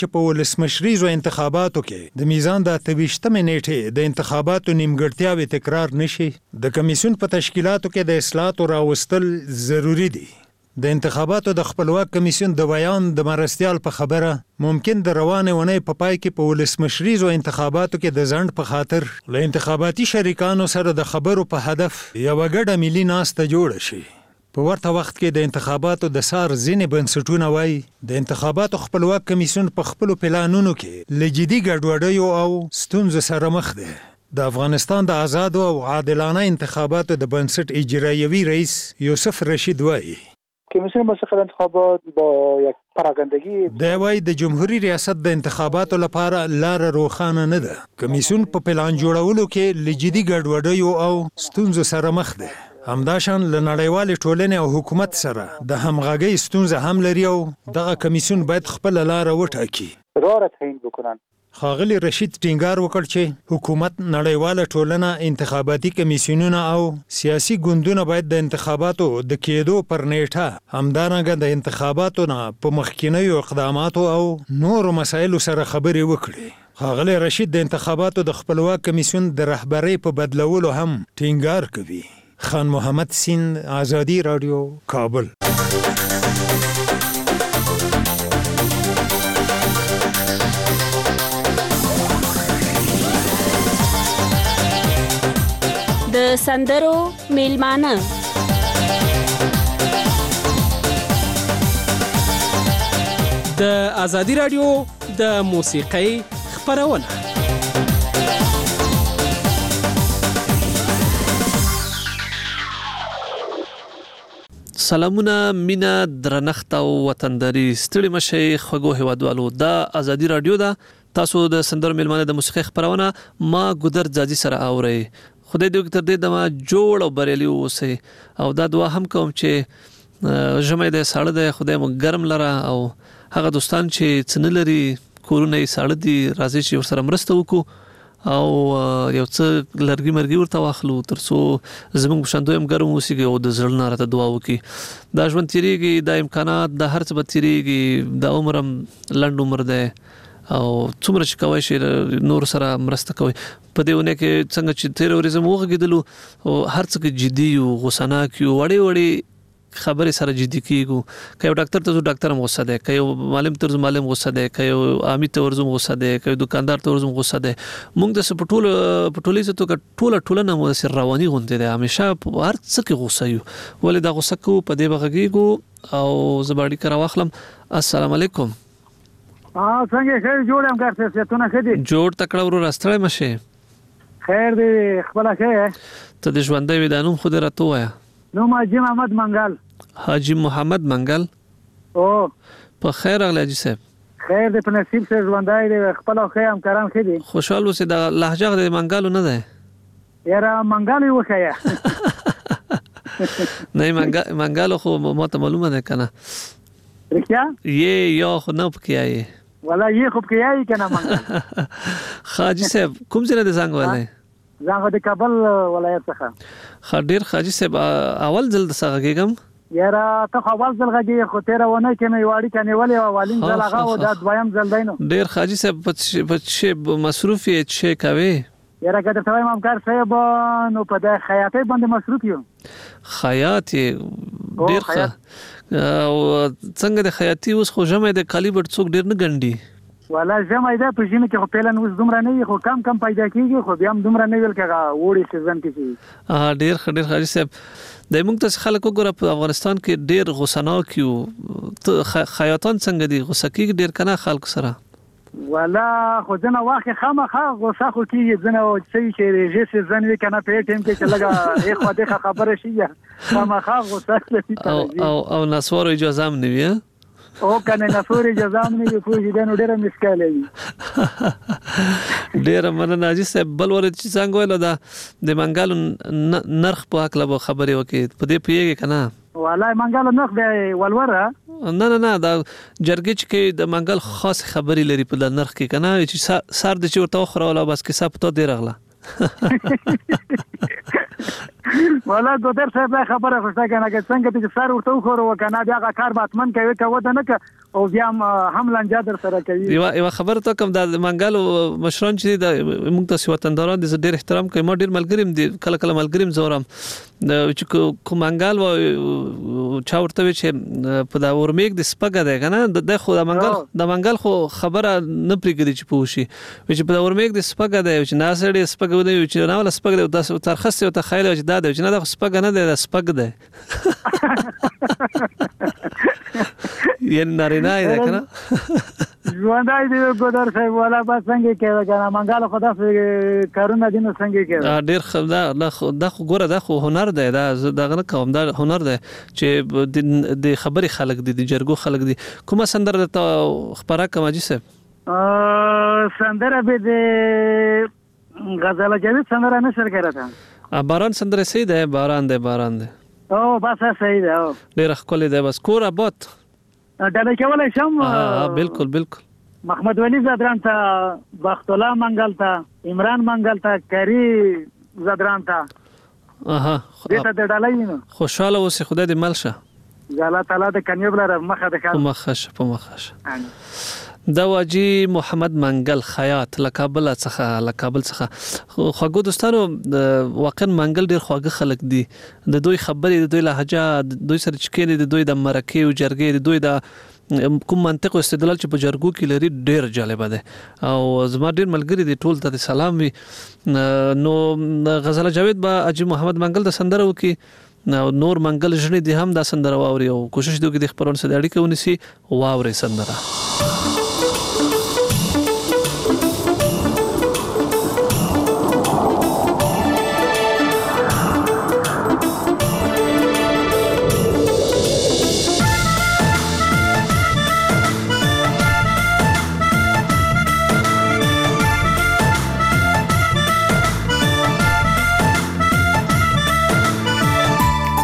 چې په ولسمشریزو انتخاباتو کې د میزان د 28مې نیټې د انتخاباتو نیمګړتیاوې تکرار نشي. د کمیسیون په تشکیلاتو کې د اصلاحاتو راوستل ضروری دي. د انتخاباتو د خپلواک کمیسیون د بیان د مرستیال په خبره ممکن د روانې ونې په پای کې په ولسمشریزو انتخاباتو کې د ځنډ په خاطر له انتخاباتي شریکانو سره د خبرو په هدف یوه ګډه ملي ناسته جوړه شي. په ورته وخت کې د انتخاباتو د سار ځینې بنسټونه وایي د انتخاباتو خپلواک کمیسیون په خپلو پلانونو کې له جدي ګډوډیو او ستونزو سره مخ دی. د افغانستان د آزادو او عادلانه انتخاباتو د بنسټ اجرایوي رئیس یوسف رشید وایي کمیسیون مستقل انتخابات با یک پراگندگی دی وایي د جمهوریت ریاست د انتخاباتو لپاره لار روښانه نه ده. کمیسیون په پلان جوړولو کې له جدي ګډوډیو او ستونزو سره مخ دی. همداشان له نړیوالې ټولنې او حکومت سره د همغږۍ ستونزه هم لري او دغه کمیسیون باید خپله لاره وټاکي. راه تعیین بکنن. ښاغلي رشید ټینګار وکړ چې حکومت، نړیواله ټولنه، انتخاباتي کمیسیونونه او سیاسي ګوندونه باید د انتخاباتو د کېدو پر نیټه همدارنګه د انتخاباتو نه په مخکینیو اقداماتو او نورو مسایلو سره خبرې وکړي. ښاغلی رشید د انتخاباتو د خپلواک کمیسیون د رهبرۍ په بدلولو هم ټینګار کوي. خان محمد سیند، آزادی رادیو، کابل. د سندرو میلمانه د آزادی رادیو د موسیقۍ خپرونه. سلامونه، مینا، درنښت او وطنداري. ستړي مشئ خوږو هیوادوالو. دا آزادی رادیو ده. تاسو د سندرو میلمانه د موسیقۍ خپرونه ما ګودر ځاځي سره اورئ. خدای دې وکړي تر دې دمه جوړ او بریالي واوسئ. او دا دعا هم کوم چې ژمی دی، ساړه دی، خدای مو ګرم لره. او هغه دوستان چې څه نه لري، کورونه یې ساړه دي، راځي چې ورسره مرسته وکړو او یو څه لرګي مرګي ورته واخلو تر څو زموږ په شان دوی هم ګرم اوسېږي او د زړه نه راته دعا وکړي. دا ژوند تېرېږي، دا امکانات، دا هر څه به تېرېږي، دا عمر هم لنډ عمر دی او څومره چې کوی شي نور سره مرسته کوي. په دې ونه کې څنګه چې تېره ورځ مو وغږېدلو او هر څه کې جدي یو، غوسناک یو، وړې وړې خبرې سره جدي کېږو. که یو ډاکټر ته ځو ډاکټر هم غوسه دی، که یو معلم ته ورځو معلم غوسه دی، که یو عامي ته ورځو غوسه دی، که یو دکاندار ته ورځو غوسه دی. موږ داسې په ټولیزه توګه ټولنه مو داسې رواني غوندې دی، همیشه په هر څه کې غوسه یو. ولې دا غوسه کوو؟ په دې به غږېږو. او زه به اړیکه راواخلم. السلام علیکم. څنګه ښه جوړ یم کار صحتونه ښه دي؟ جوړ تکړه ورور، ستړی مشې. خیر دی، خپله ښه یې؟ ته د ژوندی وې، دا نوم خو دې راته ووایه. نوم حاجي محمد منګل. حاجي محمد منګل. او په خیر راغلی حاجي صاحب. خیر دی، په نصیب سره ژوندی دی، خپله ښه یم، کاران ښه دي. خوشحال اوسې. دا لهجه د منګلو نه دی؟ یاره منګل یې وښیه. نه منګلو خو ما ته معلومه ده که نه. رښتیا؟ یې یا خو نه پکې آیې. والا یې خو پکې آیې که نه منګل. حاجي صاحب کوم ځای نه دی زنګ وهلی؟ زنګ د کابل ولایت څخه. ښه، ډېر حاجي صاحب اول ځل درڅه غږېږم. یاره ته خو اول ځل غږېږې، خو تېره اونۍ کې مې یوه اړیکه نیولې وه، اولین ځل هغه و، دا دویم ځل دی. نو ډېر حاجي صاحب په څه مصروف یې، څه کوې؟ یاره که درته وایم همکار صاحب، نو په د خیاطۍ باندې مصروف یو. خیاط یې؟ ډېر ښه. او څنګه د خیاطي اوس خو ژمی د کالي بټ څوک ډېر نه ګنډي؟ والا ژمی ده، په ژمي کې خو پیلن اوس دومره نه وي، خو کم پیدا کېږي، خو بیا هم دومره نه ویل که اوړي سیزن کې شي. ډېر ښه، ډېر ښه حاجي صاحب. د موږ ته خلک وګوره په افغانستان کې ډېر غوسناک یو. خیاطان څنګه دي؟ غوسه کېږي ډېر که نه خلکو سره؟ والا خو ځنه واخې خامخا غوسه خو کېږي، ځنه څه چې ریژې سیزن وي که نه، په ټایم کې چې لږه ایخوا دیخوا خبره شي خامخا غوسه. او نسوارو اجازه هم نه وي؟ او کنه نسوار اجازه هم نه وي، پوه شي، دا نو ډېره مشکله وي. ډېره مننه حاجي صاحب. بل ورځ چې څنګه ویلو دا د منګلو نرخ په هکله به خبرې وکړې، په دې پوهېږې که نه؟ والله منګلو نرخ دی ولوره. نه دا جرګې چې کې د منګل خاص خبرې لري په د نرخ کې که نه، چې سر د چې ورته وخوروله بس کیسه په تا دې راغله. ولا ګودر صاحب خبره خوشته کنه چې څنګه چې سر ورته خور وکنه بیا کار باتمن کوي کوته نه او بیا هم لنجا در سره کوي. یو خبره ته کوم د منګل مشران چې د موږ ته وطنداران د ډېر احترام کوي. ما ډېر ملګریم دي کله کله ملګریم زورم چې کوم منګل و چا ورته چې په دا ورمیګ د سپګه ده کنه د خو د منګل خو خبره نه پریږدي چې پوښي چې په دا ورمیګ د سپګه ده چې ناسړي سپګه دی چې نه ولا سپګه د ترخص او تخیل چې دا ده چې نه د سپګه نه ده سپګ ده یې نارینه ده کنه ژوندای دی ګودر صاحب ولا با څنګه کوي کنه منګل خدا کارونه دین څنګه کوي ډیر خدا د خو ګوره د خو هنر دی دا دغه نه کوم دا هنر دی چې د خبري خلک دي د جرګو خلک دي. کومه سندره ته خبره کوم جی صاحب سندره به د غزل جاوید سندره نشر کړه تا باران سندره صحیح ده باران ده او بس صحیح ده ډیر خپل ده بس کور ابات ډله کولای شم بالکل محمد ولی زدران ته بخت الله منګل ته عمران منګل ته کری زدران ته دې ته ډله یې خوشاله اوسې خدای دې ملشه الله تعالی د کنيب لره مخه د مخه دا واجی محمد منګل خیاط لکابل څخه خوږو دوستانو واقعا منګل ډیر خواږه خلک دي د دوی خبرې د دوی لهجه د دوی سره چکې د دوی د مرکې او جرګې د دوی د کوم منطق او استدلال چې په جرګو کې لري ډیر جالب ده او زما ډیر ملګری دي ټول ته سلام وي. نو غزل جاوید با اجي محمد منګل د سندره وکي نور منګل ژنې دي هم دا سندره واوري او کوشش دوی د خبرونو سره اړیکه ونیسي واوري سندره.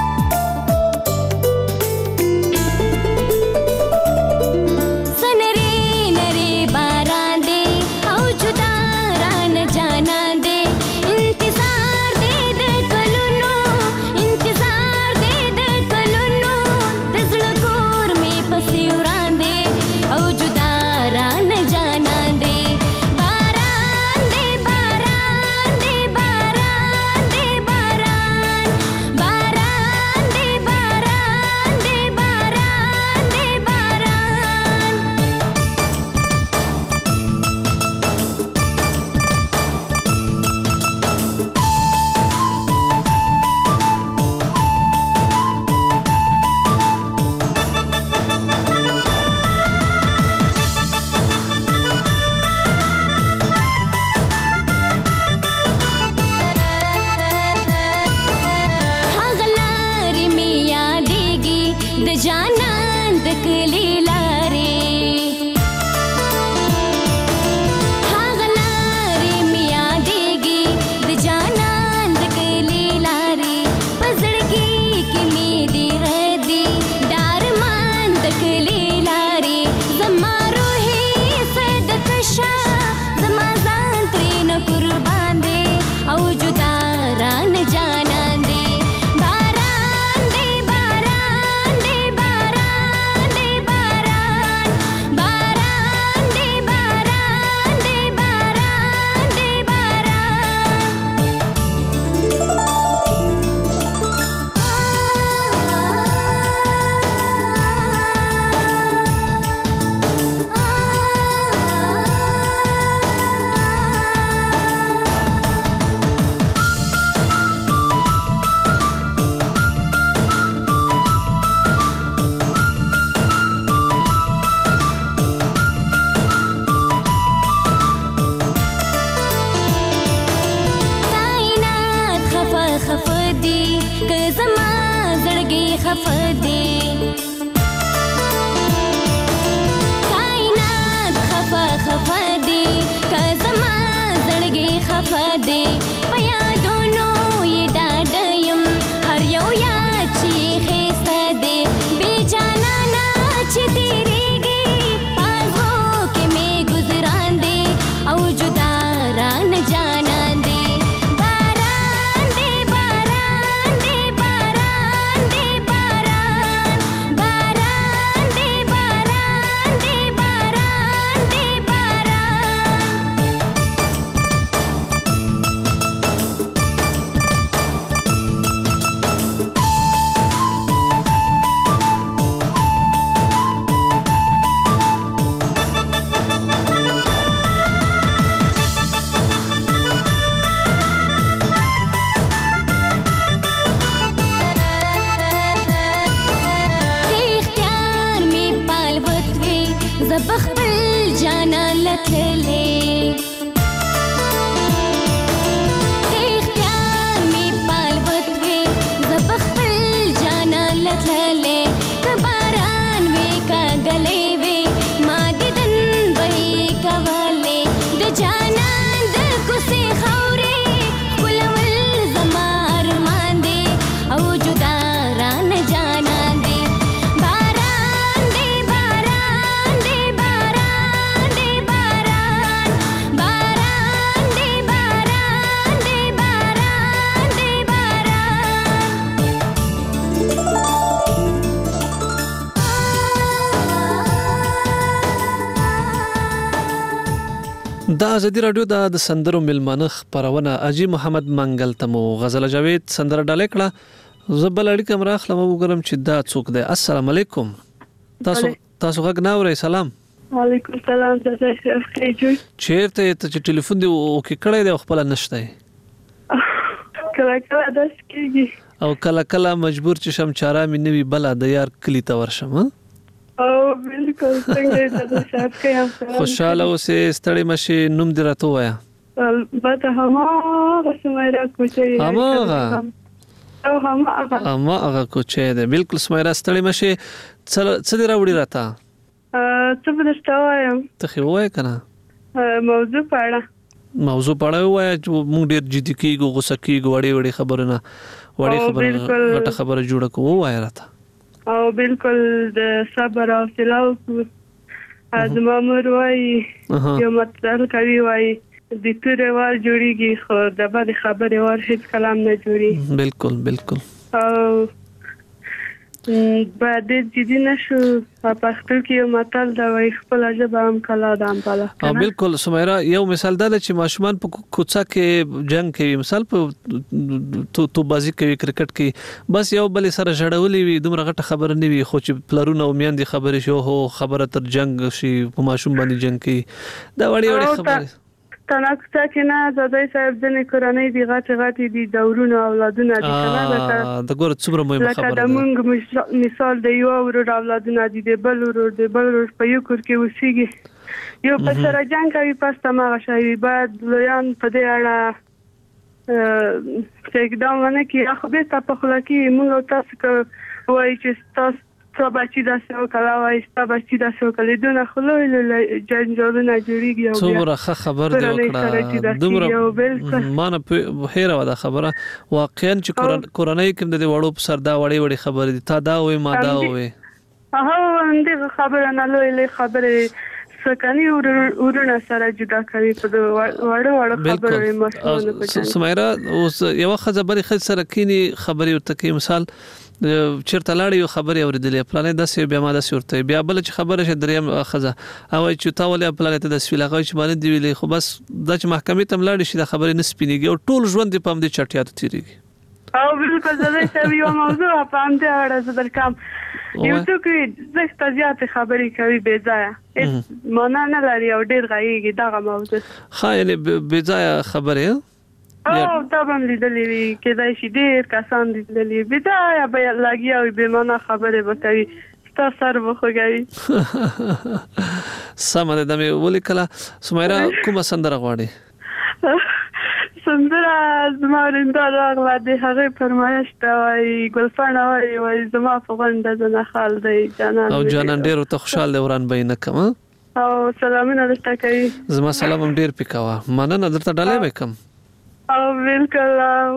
Sanere دا ازادي رادیو د سندرو ملمانه خبرونه اجي محمد منګل تمو غزل جاوید سندره ډالې کړه زبل اړیکه مراخله وګورم چې دا څوک دی. السلام علیکم. تاسو غږ نه اورئ؟ سلام وعلیکم السلام. تاسو ښه جوړ؟ چیرته ته چې ټلیفون دی او کې کړی دی خپل نشته کله کله داس کېږي او کله کله مجبور چې شم چاره مې نوی بل د یار کلی ته ورشم. او بالکل څنګه تاسو صاحب کيم خوشاله اوسې ستړي مشي نوم دې راته وایا. البته هغه سمایرا کوچې هغه کوچې ده بالکل سمایرا ستړي مشي څه دې راوړي راته څه بدسته وایم ته خو وای کنه موضوع پاړه وای چې موږ ډیر جدي کیږو غوسه کیږو وړي خبرونه غټه خبره جوړه کوو وای راته. او بالکل د صبر او حوصله ازما مور وای یو متل کوي وای د تورې وار جوړیږي خو د بد خبرې وار هیڅ کلام نه جوړي. بالکل او بعد جدي نشو په خپل کې یو متل دا وای خپل ژبه هم کلا د ام بالا. بالکل سمیرا یو مثال دا چې ماشومان په کوڅه کې جنگ کوي مثال په تو بازی کوي کرکټ کې بس یو بل سره جړولې وي دومره غټه خبره نه وي خو چې پلرونه او میاندې خبرې شو هو خبره تر جنگ شي په ماشوم باندې جنگ کوي دا وړي خبره تناکتا کې نه زادای صاحب د کورنۍ دی غټ دي دورونه اولادونه دي کنه دا ګور څومره مهمه خبره ده. موږ مثال دی یو ورور اولادونه دي د بل ورور په یو کور کې وسیږي یو په سره جنگ کوي پس تمغه شي بعد لویان په دې اړه څنګه ونه کې خو به تاسو په خلا کې موږ تاسو وایي چې تاسو بچی داسې وکړه وای بچی داسې وکړه دونه خلوی جنجالونه جوړیږي او څومره خبر دی وکړه دومره ما نه هیره ودا خبره واقعا چې کورنۍ کوم د وړو په سر دا وړي خبره دي تا دا وای ما دا وای اندې خبره نه لوی خبره سکني ورونه سره جدا کوي په وړو خبره مشهور سمیرا اوس یو خبره سره کینی خبري ورته کې مثال چیرته لاړ یو خبري اوریدلې پلان داسې بیا ما داسې ورته بیا بل چې خبره شه دریم خزه او چې تا ولې پلان ته د سویلغه چې باندې دی ویلې خو بس د محکمې تم لاړ شي د خبرې نسپینیږي او ټول ژوند په هم دي چټیات تیریږي. او بالکل زده شوی یو موضوع په هم دې اړه زدل کم یو څوک زه زیات خبرې کوي بے ځای معنا نه لري او ډیر غایږي دغه موضوع ها یعنی بے ځای خبره او دا باندې لیدلې کېدای شي ډیر کسان لیدلې بیا به لاګي او به معنا خبره وکړي تاسو سره وخوږي سم ده مې ولیکله. سمیرا کومه سندره غواړي؟ سندره زما رنده راغله د هغې فرمایش ته وایي ګلپاڼه وایي زما په غونډه زنه خال دی جانان او جانان ډېر ورته خوشحال دی وران به یې نه کم او سلامونه درته کوي. زما سلام هم ډېر پې کوه مننه درته ډالۍ به کم او بالکل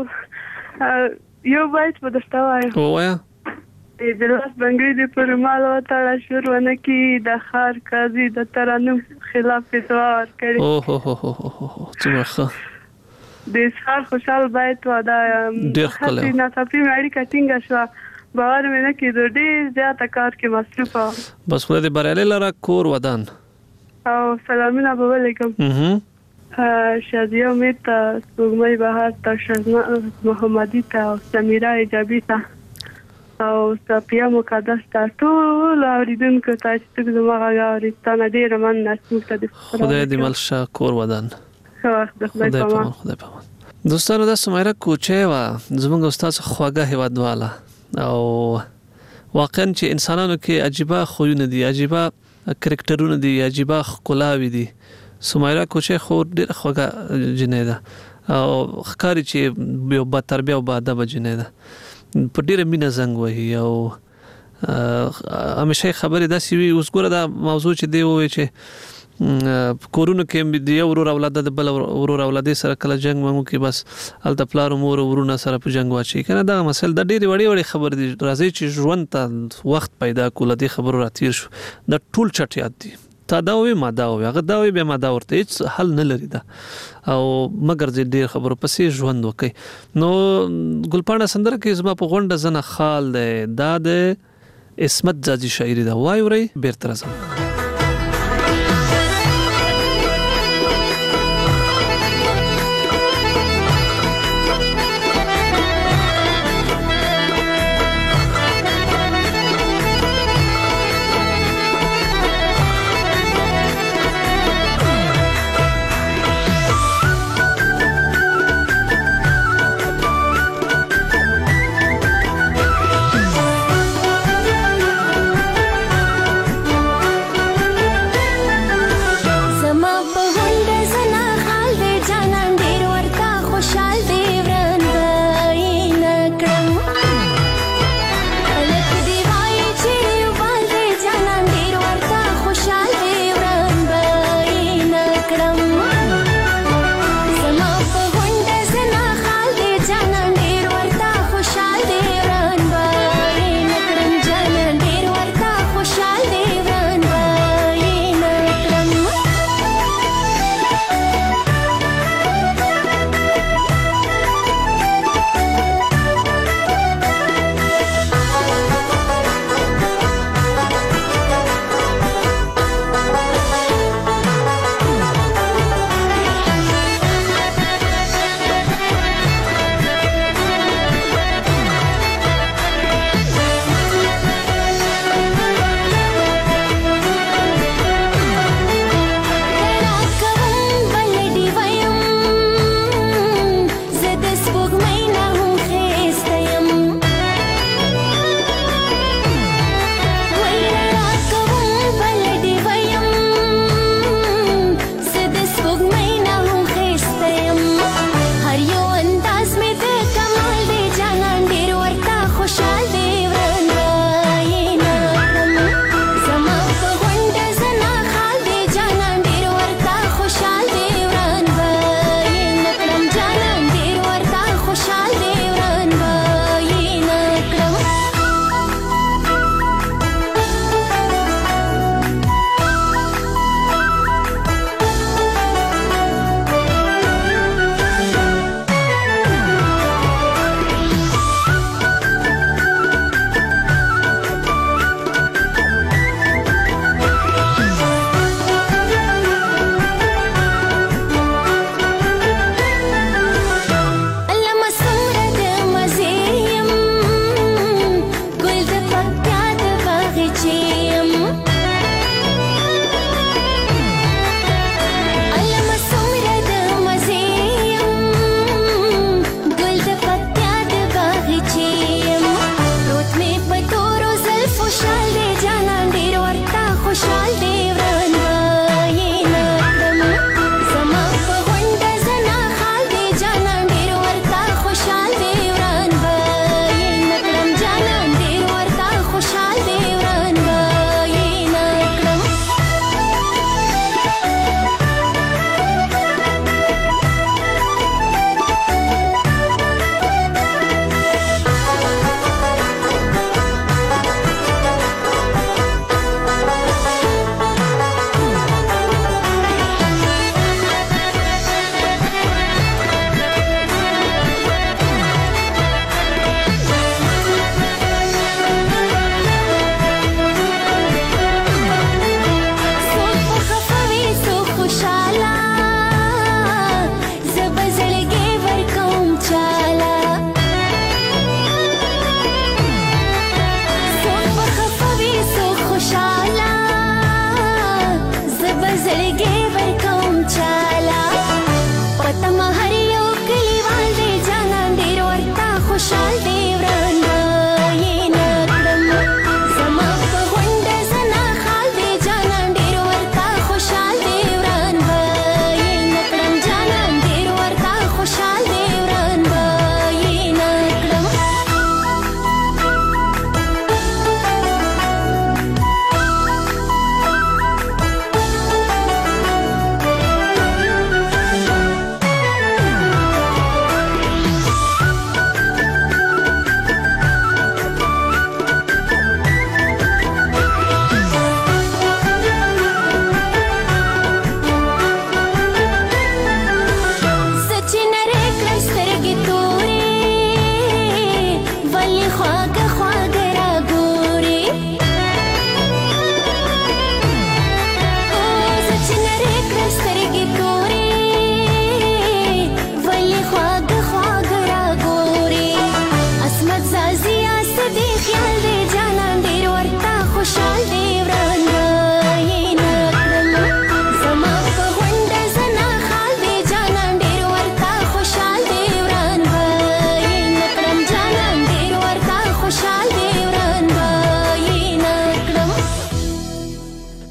یو بیت به درته وایم ووایه د لاس بنګړي د پر مال وتاړه شور ونه کې د خار قاضي د ترانو خلاف فتوا ورکړي. څومره ښه د اسحاق خوشحال بیت ودا ډېر ښکلی نه تفریم اړیکه ټینګه شوه باور مې نه کېدو ډېر زیاته کار کې مصروفه بس خدای دې بریالی لره کور ودان او سلامونه به ولیکم شادیه امید ته سپوږمۍ بهار ته شزنا محمدي ته او سمیرا ایجابي ته او صفیه مقدس ته ټول اوریدونکو ته چې څوک زما غږ اوري ستانه ډېره مننه خدای دې مل شه کور ودان خدای پامان. دوستانو دا سمیرا کوچې وه زموږ استاد خواږه هیوادواله او واقعا چې انسانانو کې عجیبه خویونه دي عجیبه کرکټرونه دي عجیبه ښکلاوې دي سمیرا کوچه خو ډېره خوږه جنۍ ده او ښکاري چې یو با تربیه او با ادبه جنۍ ده، په ډېره مینه زنګ وهي او همیشه خبرې داسې وي. اوس ګوره دا موضوع چې دی ووایي چې کورونو کې د یو ورور اولاد د بل ورور اولاد سره کله جنگ مونږ کې بس هلته پلار مور ورونه سره په جنگ واچي کنه. دا مسله د ډېری وړي خبر دي. راځي چې ژوند ته وخت پیدا کول دي خبرو راتیر شو د ټول چټیات دي. تا دا وي ما دا وي هغه دا وي به ما دا ورته هیڅ حل نه لري دا او مګر دې ډېر خبرو پسې ژوند وکي. نو ګلپاڼه سندره کې زما په غونډه زنه خال ده دا د اسمت جاجي شاعري دا وای وري بیرته راځم.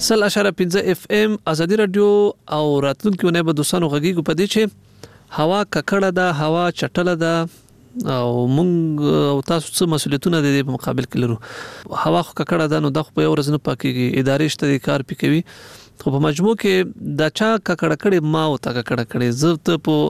100.5 اف ام ازادي رادیو او راتلونکو نه به دوستانو غږیږو په دې چې هوا ککړه ده، هوا چټله ده او مونږ او تاسو څه مسؤلیتونه د دې په مقابل کې لرو. هوا خو ککړه ده نو د خو په یو ورځ نه پاکيږي، ادارې شته کار پکوي، خو په مجموع کې د چا ککړه کړي ما او تا ککړه کړي زه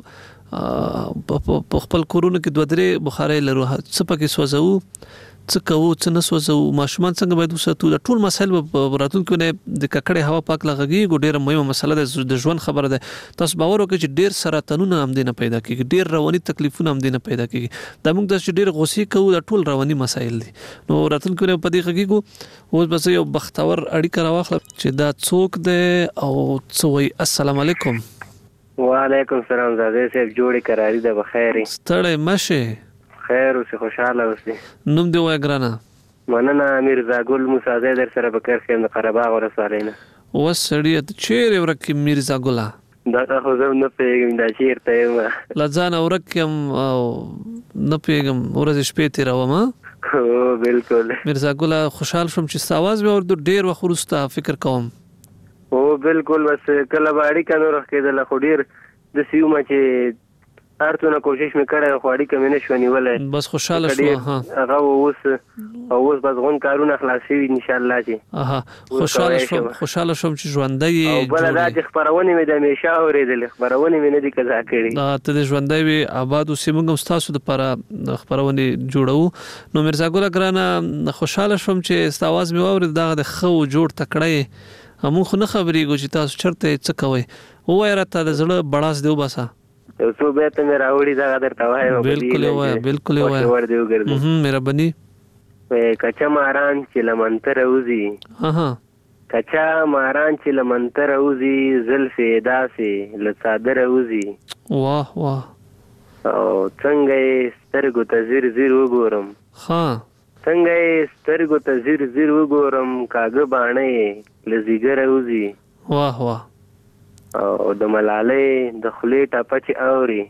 ته په خپل کورونو کې 2-3 بخارۍ لرو، څه پکې سوځو، څه کوو، څه نه سوځو، ماشومان څنګه باید وساتو. د ټول مسایل په راتلونکو نه د ککړې هوا پاک لغږیږي. ډیره مهمه مسله ده، د ژوند خبره ده. تاسو باور وکړئ چې ډیر سرطانونه هم دینه پیدا کیږي، ډیر رواني تکلیفونه هم دینه پیدا کیږي. دا موږ د ډیر غوسې کوو، د ټول رواني مسایل دي. نو راتلونکو نه په دې غږیږو. اوس بس یو بختور اړیکه راوخله چې دا څوک ده او څه وایي. السلام علیکم. وعلیکم السلام. زاده صاحب جوړی قراری ده بخیر. ستړی مشه. خیر اوسې، خوشاله اوسې. نوم دی وای ګرانه؟ مننه. میرزا ګل موسی زی در سره په کار کې د قرهباغ ولسوالۍ نه. وسړی ته چیرې ورکې میرزا ګله؟ دا خو زه نه پوهېږم دا چېرته یم. له ځانه ورک یم او نه پوهېږم، ورځې شپې تېروم. هو بلکل. میرزا ګله خوشحال شوم چې ستا اواز مې واورېدو، ډېر وخت وروسته فکر کوم. هو بلکل. بس کله به اړیکه نه راښکېدله، خو ډېر داسې ومه چې هر څونه کوشش مې کړی خو اړیکه مې نه شوه نیولی. بس خوشحاله شوه. هغه اوس بس غون کارونه خلاص شوي انشاءالله چې خوشحاله شوم چې ژوندی یې. او بله دا چې خپرونې مې د همیشه اورېدلې، خپرونې مې نه دي قضا کړي. ته د ژوندی وي، آباد اوسې. موږ هم ستاسو دپاره خپرونې جوړوو. نو میرزا ګله ګرانه خوشحاله شوم چې ستا اواز مې واورېد. دغه د ښه و جوړ تکړه یې، موږ خو نه خبرېږو چې تاسو چېرته څه کوئ. ووایه راته د زړه بړاس دې وباسه. یو څو بیت مې راوړي دغه درته وایم. بالکل وایه، بالکل وایه. ور دې وګرځي. مهرباني. کچا ماران چې لمنتر اوزي، کچا ماران چې لمنتر اوزي، زلفې داسې له څادر اوزي. واه واه. او څنګه یې سترګو ته زیر زیر وګورم، څنګه یې سترګو ته زیر زیر وګورم، کاږه باڼه یې له ځیګره اوزي. واه واه. او د ملالۍ د خولې ټپه چې اوري،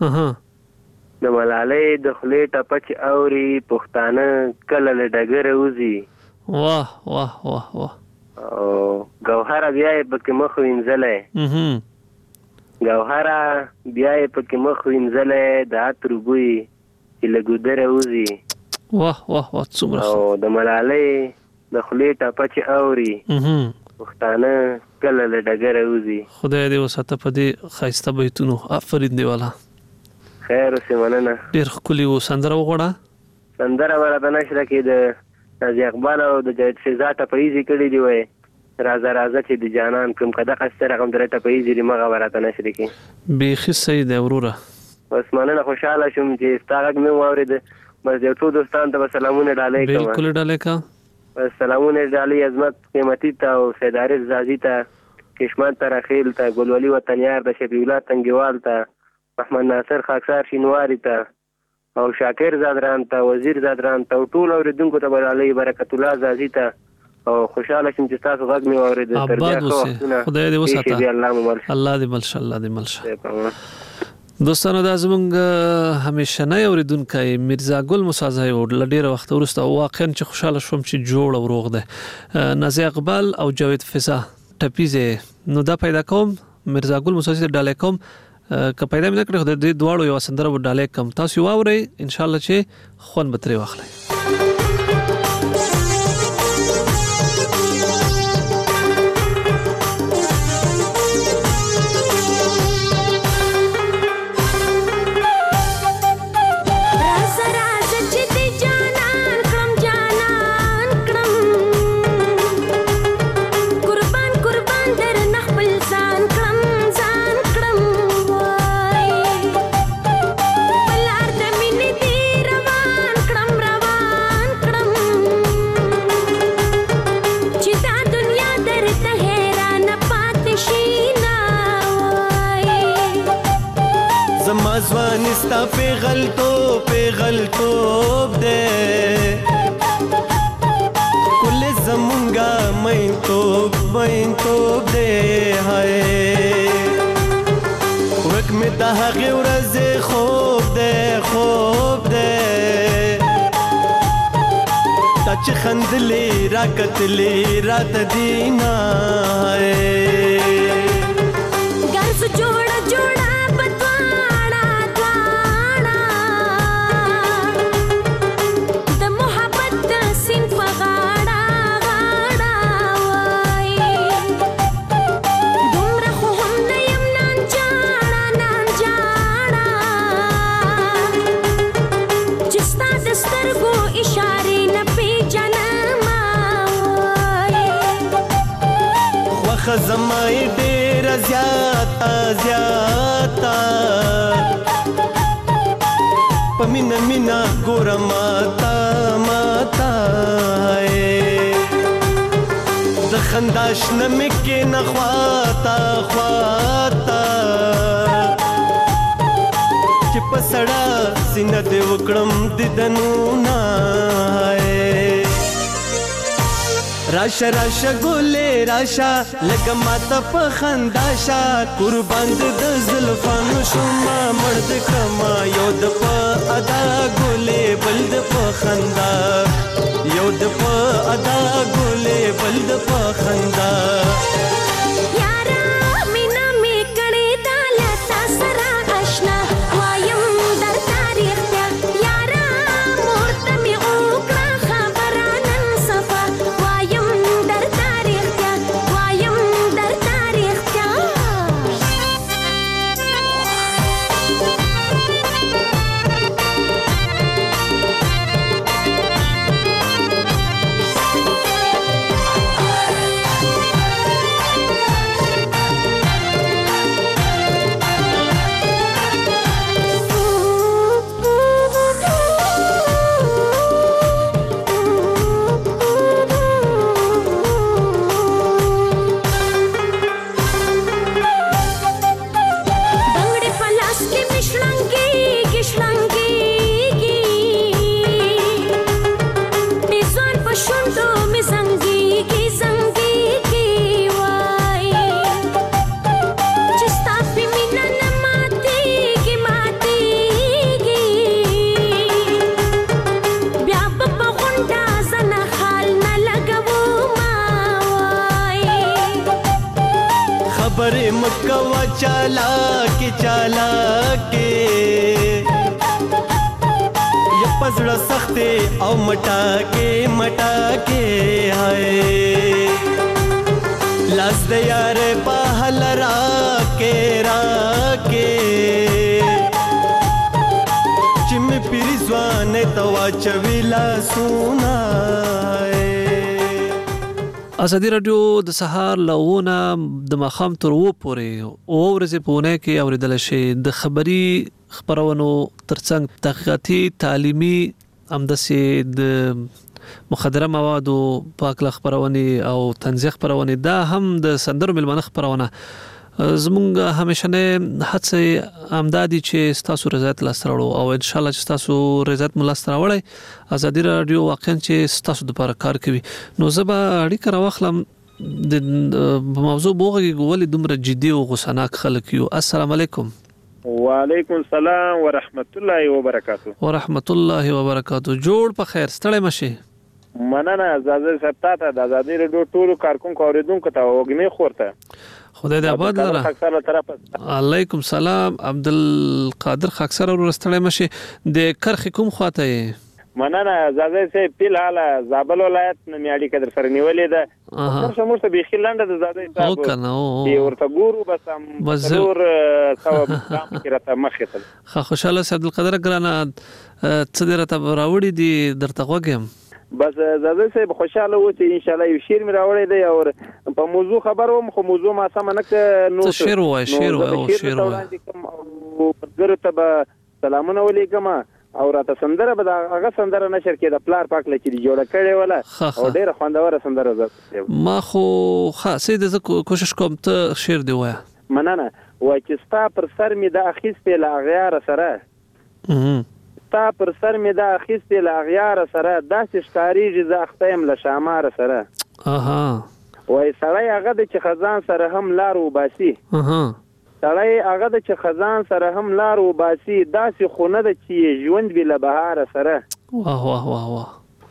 د ملالۍ د خولې ټپه چې اوري، پښتانه کله له ډګره وځي. واه واه واه واه. او ګوهره بیا یې پکې مخ وینځلی، ګوهره بیا یې پکې مخ وینځلی، د عطرو بوی چې له ګودره وځي. واه واه واه. څومره. او د ملالۍ د خولې ټپه چې اوري، پښتانه کله له ډګره وځي. خدای دې وساته په دې ښایسته بیتونو. آفرین دی والا. خیر اوسې، مننه. ډېر ښکلي و. سندره وغواړه. سندره به راته نشته کې د نازي اقبال او د جاوید فضا ټپهیزې کړي دي. وایي راځه راځه چې د جانان کوم که دغه ستر رقم درې ټپهیزې دي، مغه به راته نشته کې. بیخي صحیح دی وروره. بس مننه، خوشحاله شوم چې ستا غږ مې واورېد. بس یو څو دوستانو ته به سلامونه ډالۍ کوم. بالکل ډالۍ کا. سلامونه ډالۍ عظمت قیمتي ته او سید عارف زازي ته، کشمان ترخیل ته، ګلولي وطنیار ته، شفیع الله تنګیوال ته، محمد ناصر خاکسار شینواري ته، او شاکر زادران ته، وزیر زادران ته، او ټول اوریدونکو ته به ډالۍ، برکت الله زازي ته. او خوشحاله شم چې تاسو غږ مې واورېد. آباد اوسې، خدای دې وساته. الله دې ملشه، الله دې ملشه. دوستانو دا زمونږ همیشنی اوریدونکی میرزا ګل موسی زی و. له ډېره وخت وروسته واقعا چې خوشحاله شوم چې جوړ او روغ دی. نازي اقبال او جاوید فضا ټپیزې نو دا پیدا کوم، میرزا ګل موسی زی ډالۍ کوم. که پیدا مې نه کړې خو د دې دواړو یوه سندره به ډالۍ کوم. تاسو یې واورئ انشاءالله چې خوند به ترې واخلئ. زمازوانستا پیغلتوب دے کل زمونگا مینتوب دے ہائے ورک میں دا حقی ورزے خوب دے تا چې خندلې را کتلې را تدینا ګرځ جوړه جوړه بتواړه دواړه د محبت د سین په غاړه غاړه وای دومره خو هم نه یم نان جاړه چې ستا د سترګو اشارې نه پیژنم وای خوښه زمای ډېره زیاته په مینا مینا ګوره ماته د خندا شنه مې کې نه خواته چې په سړه سینه دې وکړم دیدنونه راشه راشه ګلې راشه لکه ماته په خندا شه قربان د زلفانو شوما مرد کما یو د په ادا ګلې بل د په خندا یو د په ادا ګلې بل د په خندا یارا مینا می کړي دا لتا سره آشنا وایم در تاریخ ته یارا مورته می وکړه خبره نن صفا وایم در تاریخ ته وایم در تاریخ ته بنگړې په لاس کې مې شړنګېږي مې ځوان په شونډو مې زنګېږي وای چې ستا په مینه نه ماتېږي بیا به په غونډه زنه حال نه لګومه وای خبرې مکوه چالاکې یا پزړه سختې او مټاکې هاي لاس د یارې په حل راکې چې مې پیری ځوانې ته واچوي لاسونه ازادي رادیو د سهار لونه د ماښام تر و پورې او ورځې په اونۍ کې اوریدل شي د خبري خبرونو ترڅنګ تحقیقاتي تعلیمي همداسې د مخدره موادو پاکله خبرونه او تنزیه خبرونه دا هم د سندرو ملمنه خبرونه زمونږ همیشنه هڅه امدادي چې تاسو رضایت لاستراړو او ان شاء الله چې تاسو رضایت ملاستراوړی ازادي رادیو واقعا چې تاسو د لپاره کار کوي نو زبا اړیکه راوخلم د موضوع بوغي ولې دومره جدي او غوسناک خلک یو السلام علیکم وعلیکم السلام ورحمت الله وبرکاتہ ورحمت الله وبرکاتہ جوړ په خیر ستړی مشي مننه زازه سپتاته د ازادي رادیو ټولو کارکونکو اوریدونکو ته وګمې خورته خدای دې آباد لره علیکم سلام عبدالقادر خاکسر ورستړی مشي د کرخ کوم خواته مننه زازه سه پیل حاله زابل ولایت نه میاړي کډر سره نیولې ده شموږ ته بيخي لنډه د زاده او کنه دی ورته ګورو بس هم ضرور ثواب کې راته مخې ته خوشاله عبدالقادر ګرانه څه درته راوړي دي درته وګم بس زاده صاحب خوشاله و چې ان شاء الله یو شیر مې راوړی دی او په موضوع خبر وم خو موضوع ما سم نه نو شیر وای ګرته به سلامونه ولیکم او راته سندره به هغه سندره نشر کې د پلار پاک لچې جوړه کړې ولا او ډیره خوندوره سندره ده ما خو خاصه د کوشش کوم ته شیر دی وای مننه وای چې ستا پر سر می د اخیستې لاغیار سره ستا پر سر می د اخیستې لاغیار سره داسې ښکاریږي زه اختیم له شامار سره وای سړی هغه د چې خزان سره هم لار وباسي سړی هغه د چې خزان سره هم لار وباسي داسې خونه د چې ژوند بي له بهار سره واه واه واه واه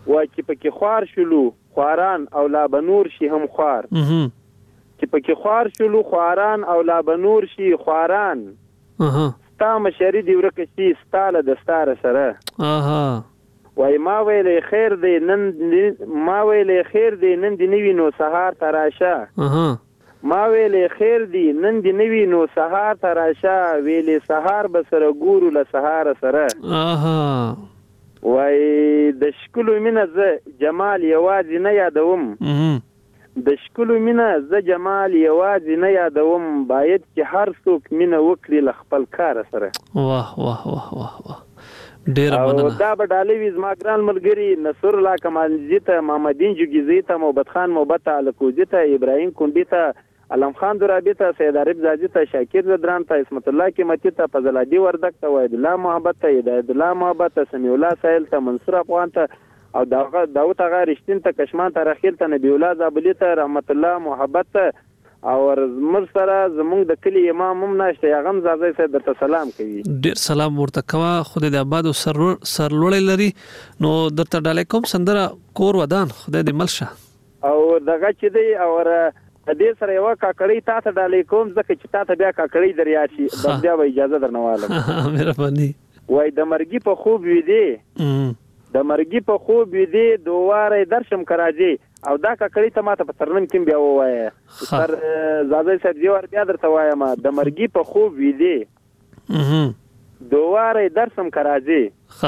وای چې پکې خوار شلو خواران او لا بنور شي هم خوار چې پکې خوار شلو خواران او لا بنور شي خواران ستا مشری دی ورکه شي ستاله د ستاره سره وای ما ویلې خیر دی نن ما ویلې خیر دی نن دی نوی نو سهار تراشه ما ویلې خیر دی نن دی نوی نو سهار تراشه ویلې سهار به سره ګورو له سهار سره وای د شکلو مینه ز جمال یوازې نه یادوم د شکلو مینه ز جمال یوازې نه یادوم باید چې هر څوک مینه وکړي له خپل کار سره واه واه واه واه واه ډیر مننه دا به ډالې وي زما ګران ملګري نصر الله کمالزي ته محمدین جوګیزي ته محبت خان محبت الکوزي ته ابراهیم کونډي ته علم خان درابي ته سید عارف زاجي ته شاکر زدران ته اسمت الله قیمتي ته فضل الدی وردک ته وحید الله محبت ته هدایت الله محبت ته سمیع الله سائل ته منصور افغان ته او داوود اغا رښتین ته کشمان ته رخیل ته نبی الله زابلی ته رحمت الله محبت ته او زمر سره زمونږ د کلی امام هم نشته یا غم زازی صاحب درته سلام کوي ډیر سلام ورته کوا خدای د آباد او سرلوړی لري نو درته ډالې کوم سندره کور ودان خدای دې ملشه او دغه چې دی او د دې سره یو کاکړی تا ته ډالې کوم ځکه چې تا ته بیا کاکړی دریا شي بیا به اجازه درنواله مهرباني وای د مرګي په خوب وی دی د مرګي په خوب وی دی دواره درشم کراځي او دا کاکړی ته ماته په ترنم کې بیا وایي سر زاده صاحب دی ور بیا درته وایم د مرګي په خوب وی دی دواره درسم کراځي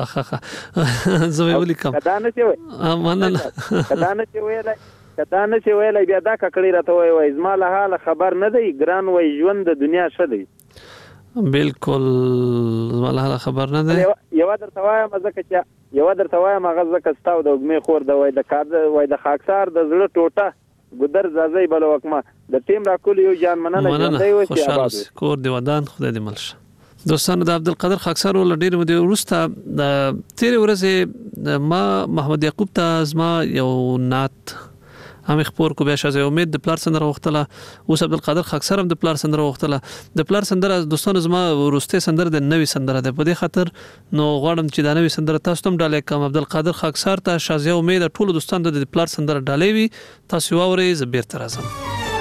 زه ولیکم کدا نه چې مننه کدا نه چې ویلای بیا دا کاکړی راته وای زما له حال خبر نه دی ګران وای ژوند د دنیا شه دی بالکل زما له حال خبر نه دی یو درته وایم ځکه چې یو درته وایم هغه ځکه ستاو د وګمې خور د وای د کار وای د خاکسار د زړه ټوټه ګدر زازی بل وکما د ټیم راکول یو جان مننه ژوندۍ و چې آباد کور دی ودان خدای دې ملشه دوستانو د عبدالقادر خاکسار ول ډیر مو دی ورسته د تیر ورځې ما محمد یعقوب ته زما یو نات هم خبر کو بیا شازه امید د پلار سندره وختله اوس عبدالقادر خاکسار هم د پلار سندره وختله د پلار سندره دوستانو زما ورسته سندره د نوې سندره ده په دې خاطر نو غواړم چې دا نوې سندره تاسو ته ډالې کوم عبدالقادر خاکسار ته شازه امید ټول دوستانو د پلار سندره ډالې وي تاسو واورئ زبیر تر اعظم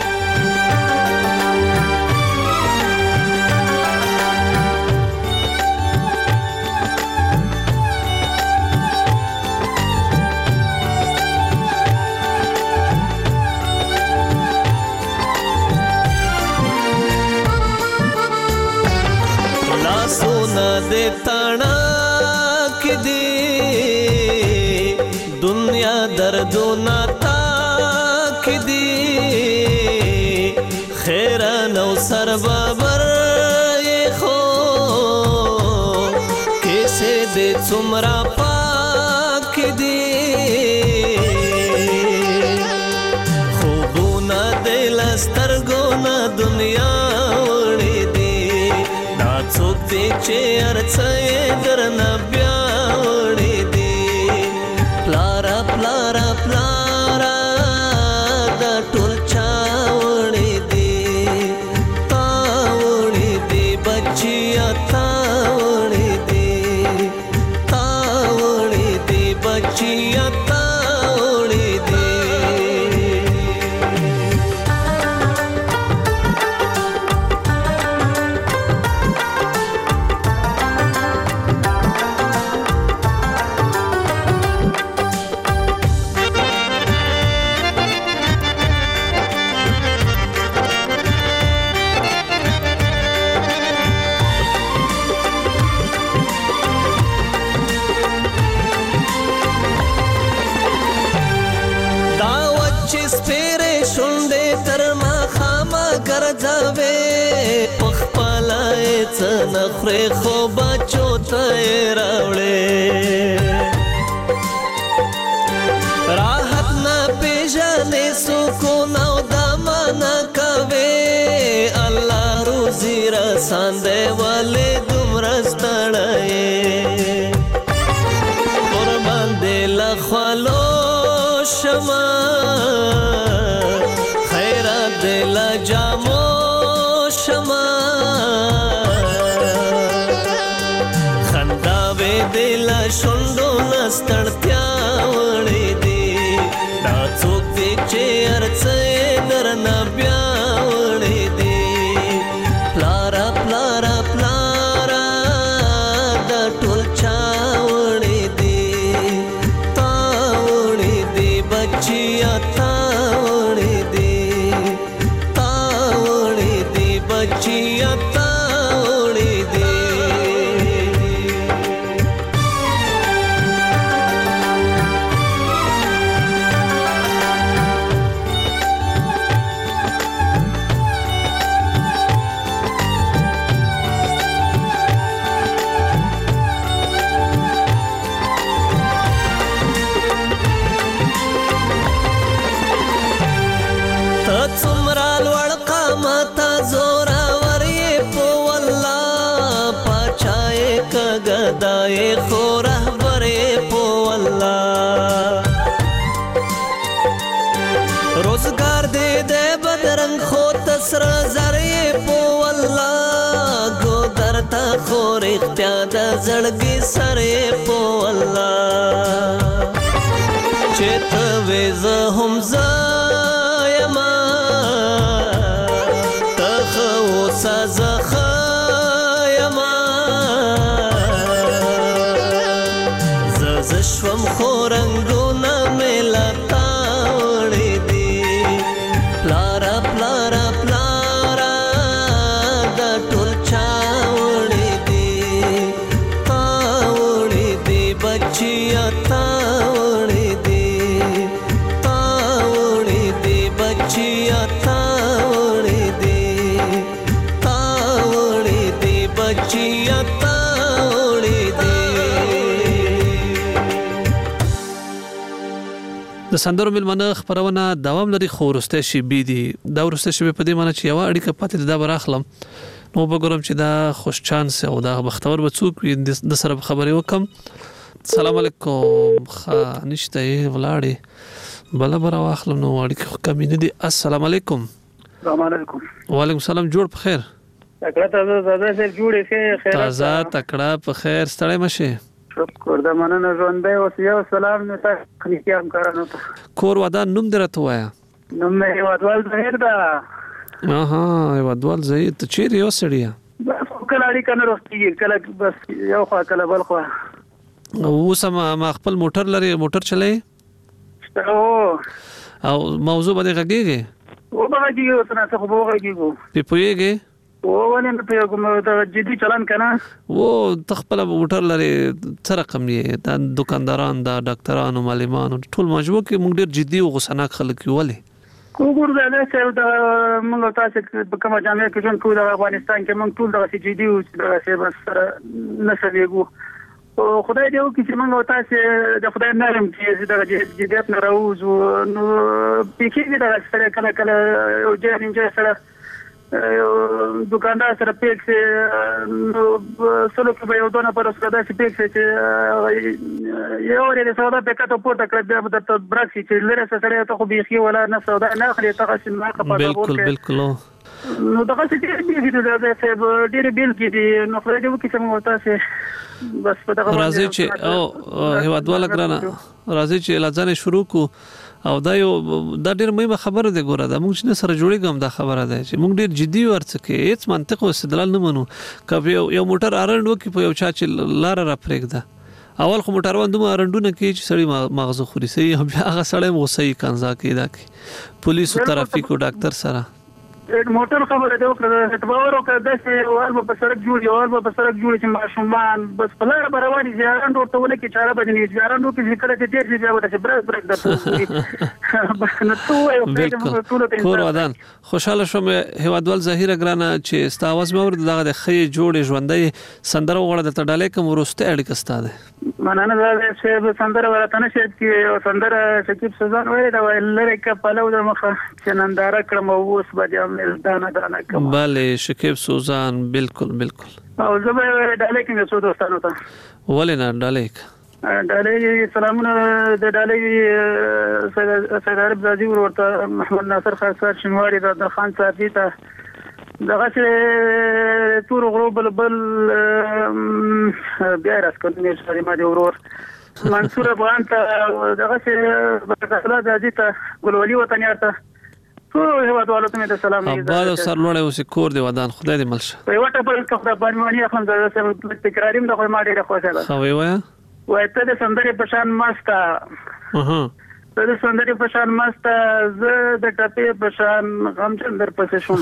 दे ताना की दी दुनिया दर्दो नाता की दी खैरा नौ सर बाबर ये खो कैसे दे चुमरा पाक दी खूबो ना दिल स्तरगो ना दुनिया چې ارڅې درنه بیا وړې دي پلارا پلارا پلارا دا ټول چا وړې دي تا وړې دي بچیا تا وړې دي تا وړې دي بچیا تا وړې دي نخره خو بچو ته راوړې راحت نه پیژنې سکون او دمن کوي الله روزي رساندې ولې دومره ستړې قربان دې لخوالو شمه خیرات دې لجامو شمه دل شوندو نستړتیا وړې چې ارڅه درنه بیا وړې دي پلارا پلارا پلارا دا ټول چا وړې دي تا وړې دي بچیا تا وړې دي تا وړې دي بچیا تا وړې دي څومره لوړ قامت زورور یې په والله پاچای کګدای خو رهبر یې په والله روزګار دې د بدرنګ خو تسر زر یې په والله ګودر تا خو رښتیا د زړګي سر یې په والله چې ته وې زه هم زه زخایما زشوم خورنګونه ملتا وړې دي پلارا پلارا پلارا دا ټول چا وړې دي تا وړې دي بچیا تا وړې دي تا وړې دي بچیا تا بچیا تا وړې دي د سندرو ملمنه خبرونه دوام لري خو ورسته شي بي دي دا ورسته شي په دې معنی چې یو اړیکه پاتې ده براخلم نو وګورم چې دا خوش چانس او دا بختور به څوک د سره خبرې وکم السلام علیکم نشته ولاړې بل بر واخلم نو اړیکه کمی نه دي السلام علیکم السلام علیکم وعلیکم السلام جوړ په خیر تکړه تازه سره جوړې خیر تازه تکړه په خیر ستړی مشه شکر د مننه ژوندۍ اوس یو سلام نه تاسو خلیقام کارانو ته کور ودان نوم درته وایا نوم مې ودوال زهیر دا ودوال زهیر ته چیرې یو سړیا بس کله اړیکه نه روستي کله بس یو خوا کله بل خوا اوس ما خپل موټر لري موټر چلای او موضوع باندې غږیږي او باندې یو څه نه څه خو وګورئ په پویږي ولې نه پیغام دا جدي چلان کنه تخپل موټر لري څه رقم یې د دکانداران د ډاکټرانو معلمانو ټول مجبور کې موږ ډیر جدي او غوسناک خلک یو ولې وګورئ دا چې دا موږ تاسو په کومه جامعه کې ژوند کوو د افغانستان کې موږ ټول دغه جدي او دغه بس نسبېګو خدای دې وکړي چې موږ تاسو د خدای نرم چې دغه جديت نه راوځو نو پکې دا سره کله کله یو ځای سره دکاندار سره پیک سي نو سلو کې به یو دونه پر سره چې پیک سي چې یو لري سودا په کاته پورته کړ بیا به د برکسي چې لره سره ته خو بيخي ولا نه سودا نه خلي ته قسم ما کپا بالکل نو دغه چې دې دا ډېر بیل کې دي نو خو دې وکړي چې موږ تاسو بس په دغه راځي چې او هیوادواله ګرانه راځي چې لازم شروع کو او دا ډېر مهمه خبره ده ګوره دا موږ چې سره جوړیږم دا خبره ده چې موږ ډېر جدي ورڅ کې هیڅ منطق او استدلال نه منو کبه یو موټر ارند وکي په یو چا چې لار را پرېږده اول خو موټر وندو ارندونه کې چې سړی مغزه خوري سي بیا هغه سړی غوسه کنزا کې دا کې پولیس او ترافیک او ډاکټر سره موټر خبره ده وکړه باور وکړه د سوال په سرک جوړ یو په سرک جوړ چې ماشومان بس په لار رواني ځان ورته ولې کې چاره بدني ځان ورته چې کله چې تیر شي بیا ورته برک درته بس نو ټول کور ودان خوشاله شوم هیوادوال ظاهر ګرانه چې استاواز مې ورته دغه خې جوړ ژوندۍ سندره وغړه د ډالې کوم ورسته اړیکه ستاده مننه دا چې سندره ورته نشي کې سندره شکیب سوزان وایي دا لری کپلو د مخه چې ننداره کړم اوس به دانا کوم بله شکیب سوزان بالکل او زه به ډالې کې څو دوستانو ته ولې نه ډالې سلامونه د ډالې سید عرب زادي ورته محمد ناصر خاصار شنواری د خان صاحب ته دغه چې تور غروب بل بیا راس کوم چې ما دی ورور منصور افغان ته دغه څه برکت زادي ته ګلولي وطنیار ته ټول هیوادوالو ته مې د سلام آباد او سرلوړی اوسې کور دی ودان خدای دې مل شه په یوه ټپل که خدای باندې اخلم د تکراریم د خو ما ډېره خوښه ده ښه وایه وایي ته د سندرې په شان مسته ته د سندرې په شان مسته زه د ټپې په شان غمجن در پسې شوم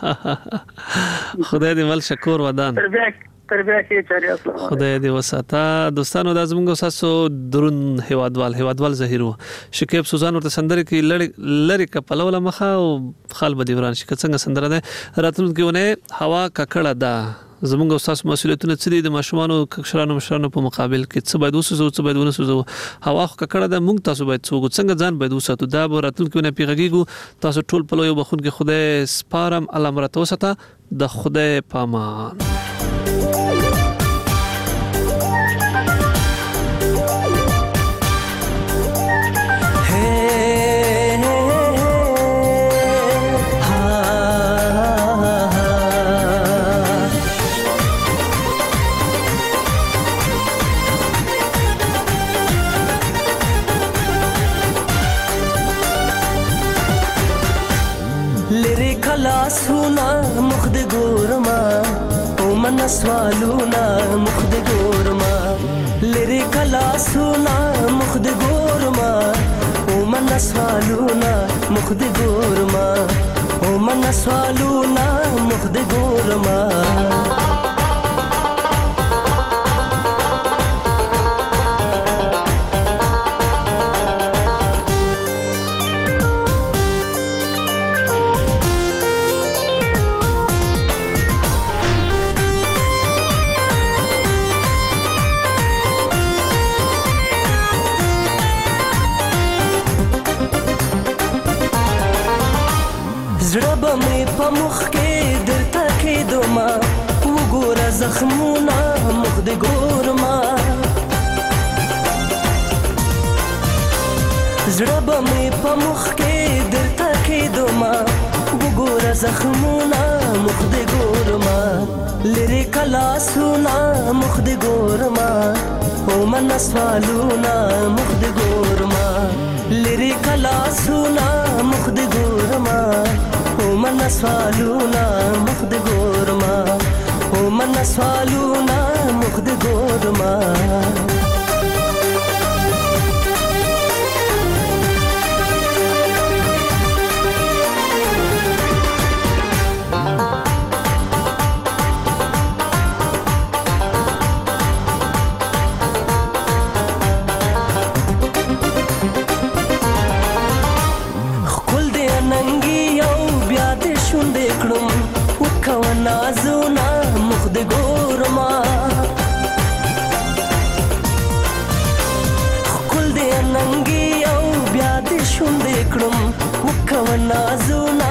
خدای دې مل شه کور ودان تر بیا کې چاري اصله خدای دې وساته دوستانو دا زموږ ساسو درون هیوادوال زهیرو شکیب سوزان ورته سندره کې لری کپلوله مخه او خال بدیوران شي څنګه سندره ده راتلونکي ونه هوا ککړه ده زموږ استاد مسؤلیتونه څه دي د ماشومان او کشرانو مشرانو په مقابل کې څه باید وسوسو څه باید ونسوسو هوا ککړه ده موږ تاسو باید څنګه ځان باید وساتو دا به راتلونکي ونه پیغږیږو تاسو ټول په لوی بخون کې خدای سپارم الله مرته وساته د خدای پامان سونا مخد ګورما او من سوالونا مخد ګورما لری کلا سونا مخد ګورما او من سوالونا مخد ګورما او من سوالونا مخد ګورما مخ کې درته کې دوما وګوره زخمونه مخ دې ګورما زړه به مې په مخ کې درته کې دوما وګوره زخمونه مخ دې ګورما لری کلا سونا مخ دې ګورما او من سوالونه مخ دې ګورما لری کلا سونا مخ دې ګورما من سوالونا مخد ګورما او من سوالونا مخد ګورما نازونا مخد ګورما خپل دې ننګي او بیا دې شوندې کړم وکو نازونا